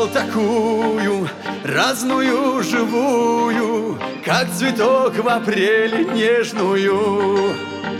такую разную, живую, как цветок в апреле нежную.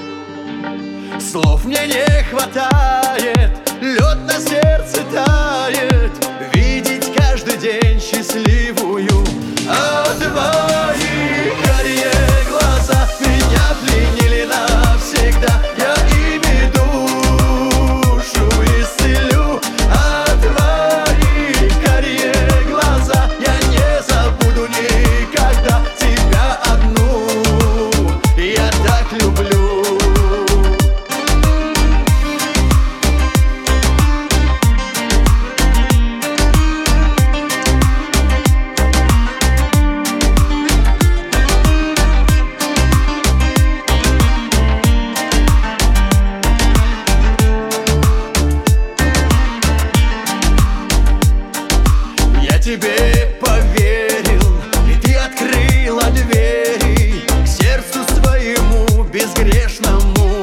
Слов мне не хватает, лед на сердце тает, видеть каждый день счастливую. А твои карие глаза меня пленили навсегда. Я ими душу исцелю. А твои карие глаза я не забуду никогда. Тебя одну я так люблю. Тебе поверил, и ты открыла двери к сердцу своему безгрешному.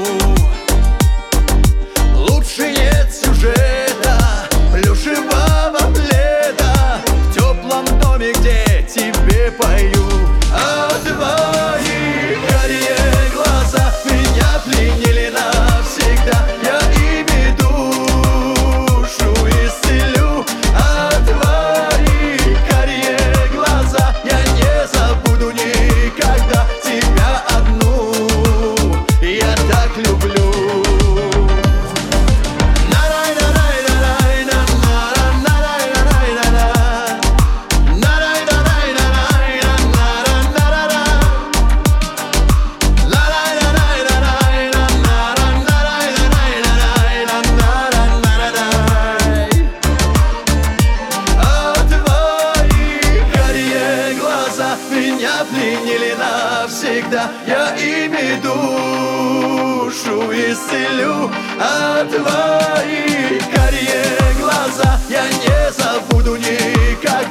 Лучше нет сюжета, плюшевого пледа в теплом доме, где тебе пою. А твои карие глаза меня пленили навсегда. Я ими душу исцелю. А твои карие глаза я не забуду никогда. Тебя одну я так люблю. Меня пленили навсегда. Я ими душу исцелю. А твои карие глаза я не забуду никогда.